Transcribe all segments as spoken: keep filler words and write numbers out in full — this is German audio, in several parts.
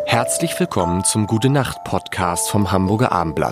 Herzlich willkommen zum Gute-Nacht-Podcast vom Hamburger Abendblatt.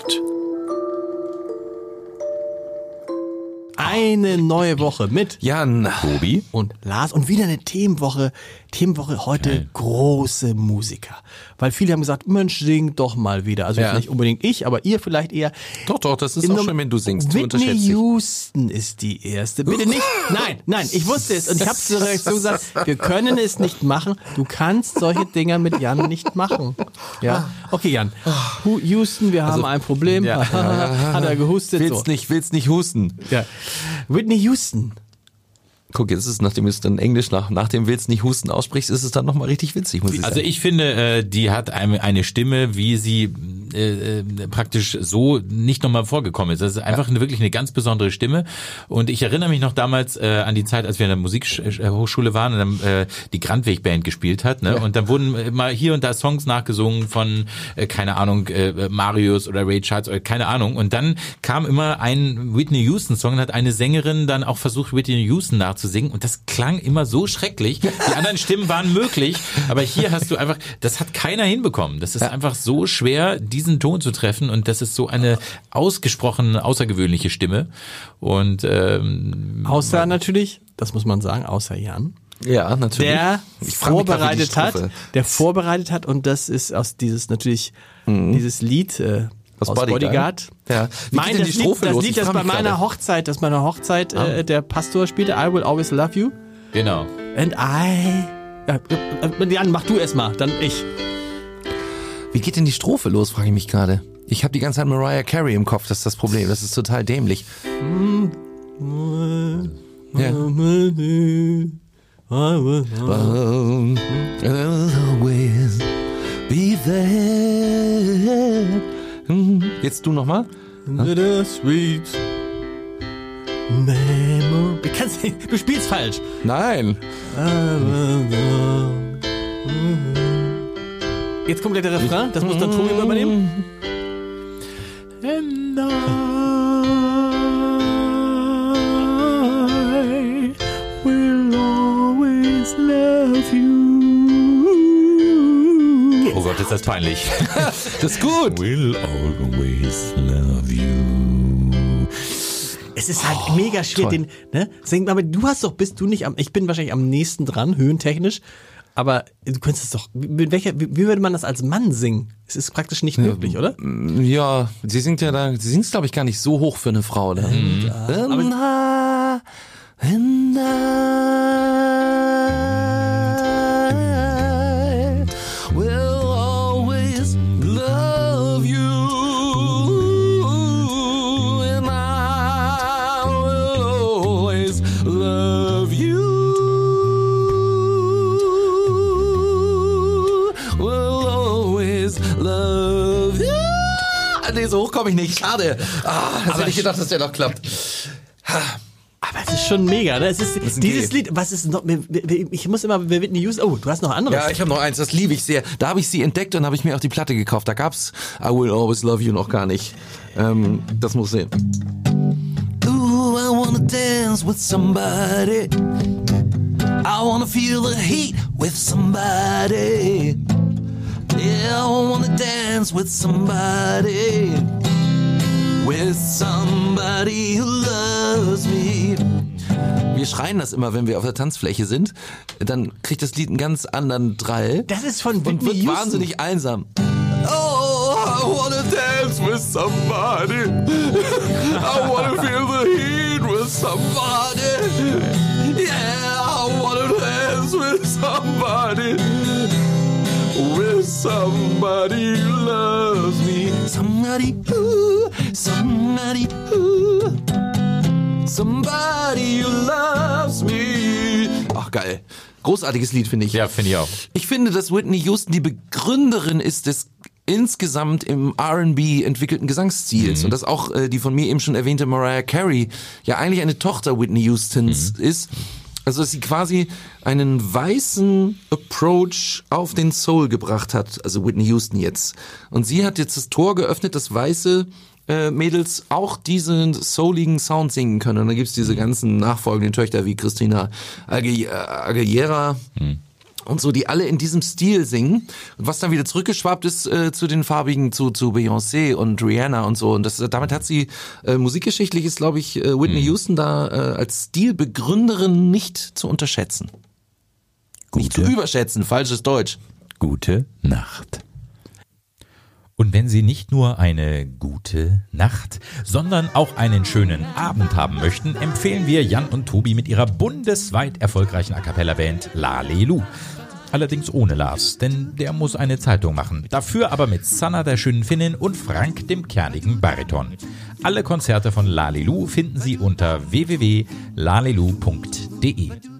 Eine neue Woche mit Jan, Tobi und Lars und wieder eine Themenwoche. Themenwoche heute okay. Große Musiker. Weil viele haben gesagt, Mensch, sing doch mal wieder. Also ja. nicht unbedingt ich, aber ihr vielleicht eher. Doch, doch, das ist In auch schön, wenn du singst. Du Whitney Houston ist die erste. Bitte nicht. Nein, nein, ich wusste es. Und ich habe zur Reaktion gesagt, wir können es nicht machen. Du kannst solche Dinger mit Jan nicht machen. Ja. Okay, Jan. Houston, wir haben also, ein Problem. Ja. Hat er gehustet. Willst so. nicht, willst nicht husten. Ja. Whitney Houston. Guck, jetzt ist es, nachdem du es dann Englisch nach, nach dem Willst nicht husten aussprichst, ist es dann nochmal richtig witzig, muss ich sagen. Also ich finde, äh, die hat eine, eine Stimme, wie sie äh, praktisch so nicht nochmal vorgekommen ist. Das ist einfach eine, wirklich eine ganz besondere Stimme. Und ich erinnere mich noch damals äh, an die Zeit, als wir in der Musikhochschule waren und dann äh, die Grandweg Band gespielt hat. Ne? Ja. Und dann wurden mal hier und da Songs nachgesungen von, äh, keine Ahnung, äh, Marius oder Ray Charles oder keine Ahnung. Und dann kam immer ein Whitney Houston Song und hat eine Sängerin dann auch versucht, Whitney Houston nachzusingen. zu singen und das klang immer so schrecklich. Die anderen Stimmen waren möglich, aber hier hast du einfach, das hat keiner hinbekommen. Das ist ja. einfach so schwer, diesen Ton zu treffen und das ist so eine ausgesprochen außergewöhnliche Stimme. Und ähm, außer natürlich, das muss man sagen, außer Jan. Ja, natürlich. Der vorbereitet hat, der vorbereitet hat und das ist aus dieses natürlich mhm. dieses Lied äh, Aus, aus Bodyguard. Bodyguard. Ja. Wie mein, geht denn das die Strophe Lied, los? Das Lied, das bei meiner gerade. Hochzeit, das meiner Hochzeit ah. äh, der Pastor spielte, I Will Always Love You. Genau. And I... Äh, Jan, mach du erst mal, dann ich. Wie geht denn die Strophe los, frage ich mich gerade. Ich habe die ganze Zeit Mariah Carey im Kopf, das ist das Problem. Das ist total dämlich. Ja. I will always be there. Jetzt du nochmal. Sweet memory. Du spielst falsch. Nein. Jetzt kommt der Refrain. Das muss dann Tobi übernehmen. And I will always love you. Oh Gott, ist das peinlich. Das ist gut. Will always love you. Es ist halt oh, mega schwer, toll. den, ne? Sing, aber du hast doch, bist du nicht am, ich bin wahrscheinlich am nächsten dran, höhentechnisch, aber du könntest es doch, mit welcher, wie, wie würde man das als Mann singen? Es ist praktisch nicht möglich, ja, oder? Ja, sie singt ja da, sie singt glaube ich gar nicht so hoch für eine Frau, oder? Mhm. Ja, aber and I will always love you. And I will always love you. Will always love you. Nee, so hoch komme ich nicht. Schade. Ah, das hätte ich gedacht, dass der noch klappt. Aber es ist schon mega, ne? Es ist, ist dieses Lied, was ist noch, ich muss immer, wer wird Whitney Houston, oh, du hast noch anderes. Ja, ich habe noch eins, das liebe ich sehr. Da habe ich sie entdeckt und habe ich mir auch die Platte gekauft. Da gab's I Will Always Love You noch gar nicht. Ähm, das muss sehen. Ooh, I wanna dance with somebody. I wanna feel the heat with somebody. Yeah, I wanna dance with somebody. With somebody who loves me. Wir schreien das immer, wenn wir auf der Tanzfläche sind. Dann kriegt das Lied einen ganz anderen Drall. Das ist von Whitney und wird Houston. Wahnsinnig einsam. Oh, I wanna dance with somebody. I wanna feel the heat with somebody. Yeah, I wanna dance with somebody. With somebody who loves me. Somebody who, somebody who, somebody who loves me. Ach, geil. Großartiges Lied, finde ich. Ja, finde ich auch. Ich finde, dass Whitney Houston die Begründerin ist des insgesamt im R and B entwickelten Gesangsstils. Mhm. Und dass auch äh, die von mir eben schon erwähnte Mariah Carey ja eigentlich eine Tochter Whitney Houstons mhm. ist. Also dass sie quasi einen weißen Approach auf den Soul gebracht hat, also Whitney Houston jetzt. Und sie hat jetzt das Tor geöffnet, dass weiße äh, Mädels auch diesen souligen Sound singen können. Und da gibt's diese ganzen nachfolgenden Töchter wie Christina Aguilera. Hm. und so, die alle in diesem Stil singen. Und was dann wieder zurückgeschwappt ist äh, zu den farbigen, zu zu Beyoncé und Rihanna und so. Und das, damit hat sie äh, musikgeschichtlich ist, glaube ich, äh, Whitney mhm. Houston da äh, als Stilbegründerin nicht zu unterschätzen. Gute. Nicht zu überschätzen, falsches Deutsch. Gute Nacht. Und wenn Sie nicht nur eine gute Nacht, sondern auch einen schönen Abend haben möchten, empfehlen wir Jan und Tobi mit ihrer bundesweit erfolgreichen A-Cappella-Band Lalelu. Allerdings ohne Lars, denn der muss eine Zeitung machen. Dafür aber mit Sanna, der schönen Finnin, und Frank, dem kernigen Bariton. Alle Konzerte von Lalelu finden Sie unter w w w punkt lalelu punkt de.